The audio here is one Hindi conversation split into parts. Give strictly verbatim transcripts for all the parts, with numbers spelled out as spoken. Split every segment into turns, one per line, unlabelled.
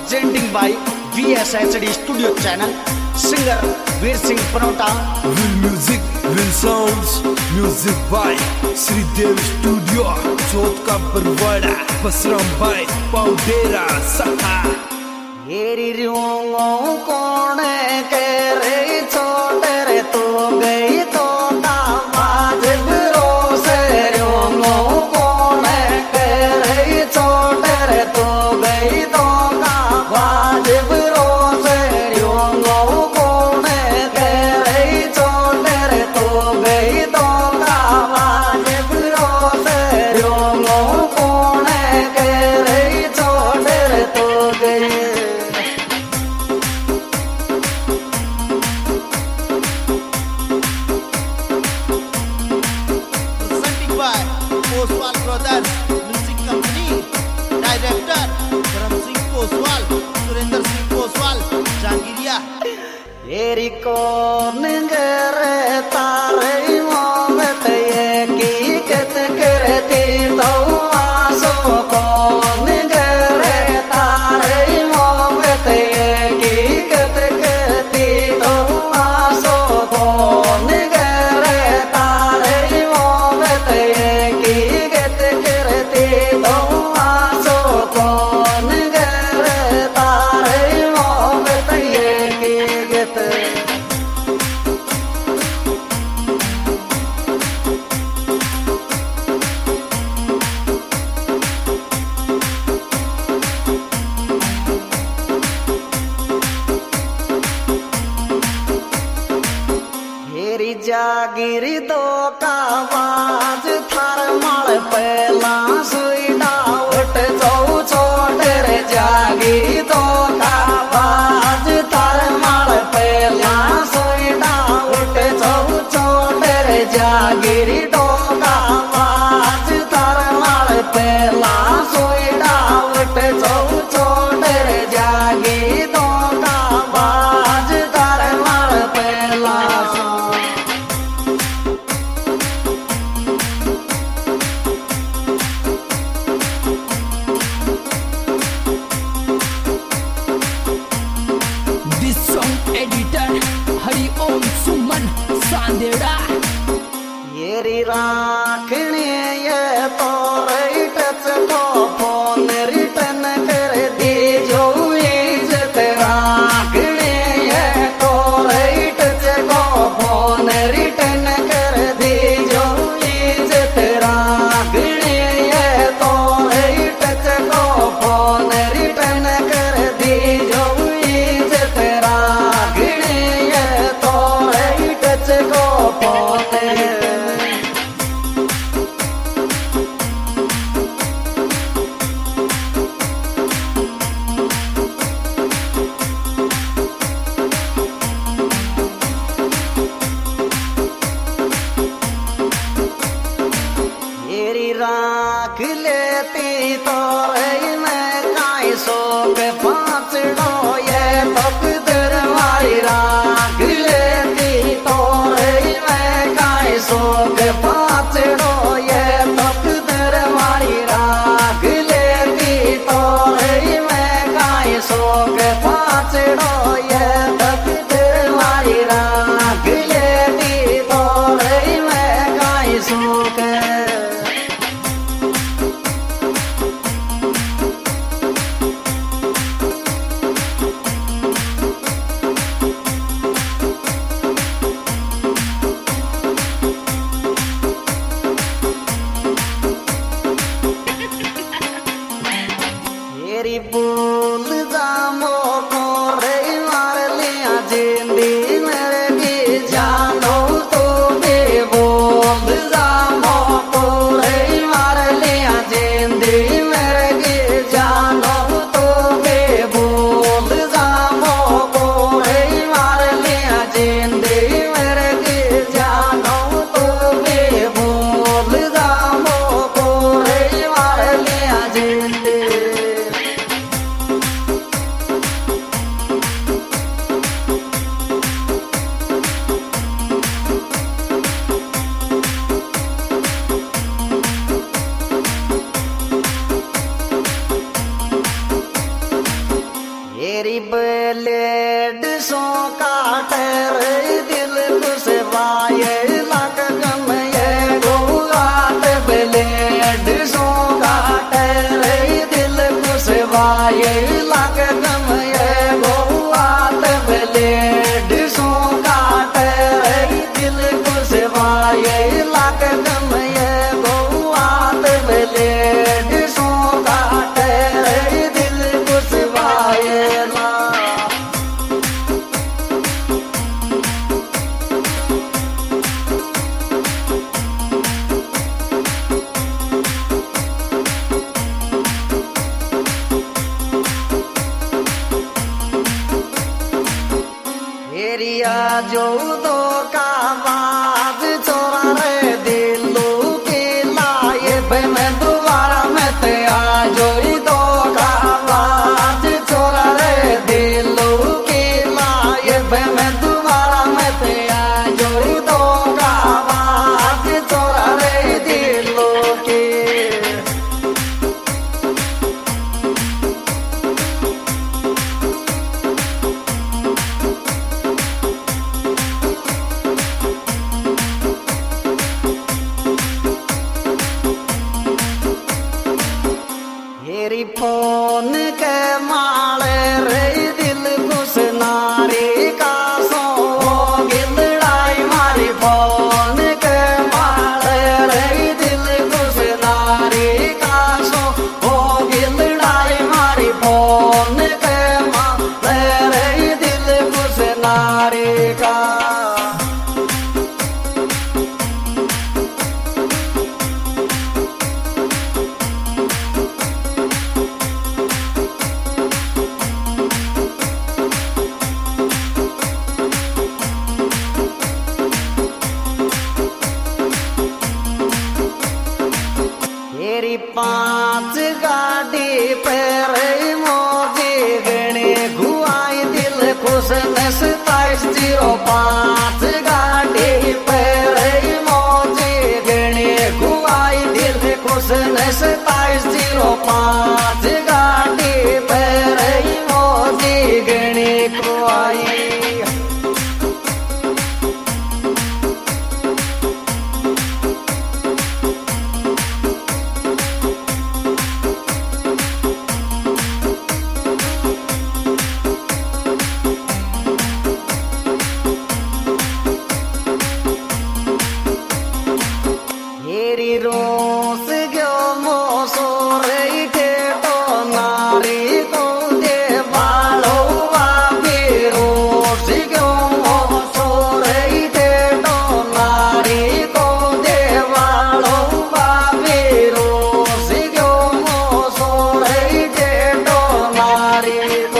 presenting by V S H D Studio Channel, singer Veer Singh Panota.
Will music, will sounds, music by Sri Dev Studio, Chot ka Barwada, Basram by Paudera Saha.
Yeri ryongo kone kere chote re to gayi to ta baaj bhroose ryongo kone kere chote re to gayi to ta baaj bhroose ryongo kone kere chote re to gayi to ta baaj bhroose ryongo kone kere chote re to gayi.
Poswal Brothers Music Company, Director Karam Singh Poswal, Surinder Singh Poswal, Jangiria.
Yeri kon gere tare momet ye ki ket kerti to aso kon gere tare momet ye ki ket kerti to aso kon gere tare momet ye ki ket kerti to aso kon gere tare momet ye ki ket. हेरी जागिरी दो का बाज थार माल पहला सुई डावट जाऊ छोटे रे जागिरी दो का बाज थार माल पहला सुई डावट जाऊ छोटे रे जागिरी दो का बाज थार माल पहला सुई डावट जाऊ छोटे रे जागिरी दो का बाज थार माल पहला
This song editor Hari Om Suman Sandera.
येरी राखने ये तो रिटच को फोन रिटर्न कर दी जो इज्जत राखने ये तो रिटच को फोन रिटर्न कर दी जो इज्जत राखने ये तो रिटच को फोन रिटर्न कर दी जो इज्जत राखने ये तो रिटच को फोन. येरी राख लेती तो मैं काई सो के पाँचड़ो ये तकदीर वाली राख लेती तो मैं काई सो के पाँचड़ो ये तकदीर वाली राख लेती तो मैं काई सो के पाँचड़ो ये तकदीर वाली राख लेती तो मैं काई सो के. तेरी बोल जामो को रे मार लिया जिंदी मेरे की जानो तो बे बोल जामो को रे मार लिया जिंदी मेरे की जानो तो बे बोल जामो को रे मार लिया जिंदी मेरे की जानो तो बे बोल जामो को रे मार लिया जिंदी. लेडसो काटे रे दिल खुशवाए लाख गम ये गोगाट लेडसो काटे रे दिल खुशवाए लाख गम ये गोगाट लेडसो काटे रे दिल खुशवाए लाख गम ये गोगाट लेडसो काटे रे दिल खुशवाए ला एरिया जो दो का बात छोरा रे दिलू के लाए भाई मैं दोबारा मैं ते आ जो दो का बात छोरा रे दिलू के लाए भाई मैं दोबारा मैं ते आ जो दो का बात छोरा रे दिलू के मेरी फोन के माले रे दिल घुस नारी का सो गिलड़ाई मारी फोन के माले रे दिल घुस नारी का सो हो गिलड़ाई मारी फोन के माले रे दिल घुस नारी का मेरी पांच गाड़ी पर मोदी गणे घुआई दिल खुश न सताइस जीरो पांच गाड़ी पर मोदी गणे घुआई दिल खुश न सताइस जीरो पांच गाड़ी पर मोदी गणे घुआई मेरी रोस गयो मोसो रे ठेठो नारी को दे बालो बाबी रोस गयो मोसो रे ठेठो नारी को दे बालो बाबी रोस गयो मोसो रे ठेठो नारी को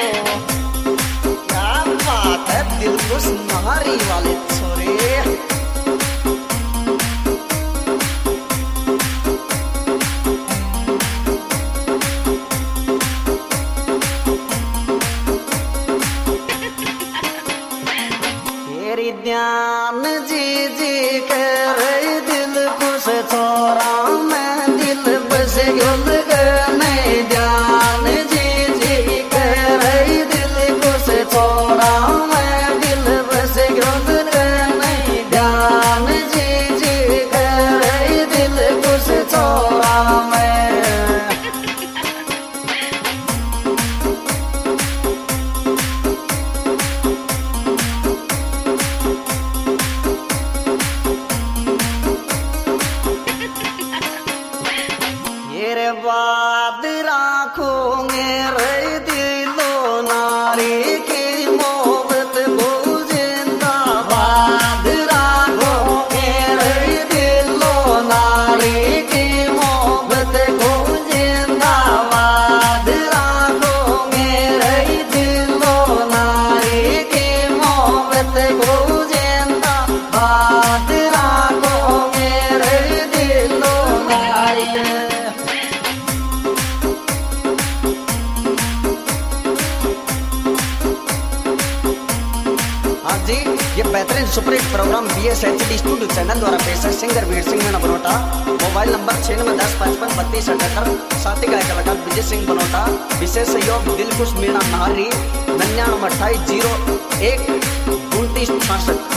क्या बात है दिल खुश नारी वाले छोरे तेरी ध्यान जी जी कर दिल खुश छोरा मैं दिल बस गुल नहीं ध्यान जी जी कर दिल खुश छोरा मैं दिल बस गुल नहीं ध्यान जी जी कर दिल खुश छोरा मैं मेरे बाद राखोगे रे दिलो नारी की मोहब्बत को जिंदाबाद राखोगे रे दिलो नारी की मोहब्बत को जिंदाबाद राखोगे रे दिलो नारी की मोहब्बत को जिंदाबाद राखोगे रे दिलो नारी जी ये बेहतरीन superhit programme B S H D studio channel द्वारा पेश है। Singer Veer Singh Meena Banota, mobile number छियानवे दस पचपन बत्तीस अठहत्तर, साथी गायक कलाकार विजय सिंह बनोटा, विशेष सहयोग दिलखुश मीणा नाहरी। निन्यानवे अट्ठाईस जीरो एक उनतीस छियासठ।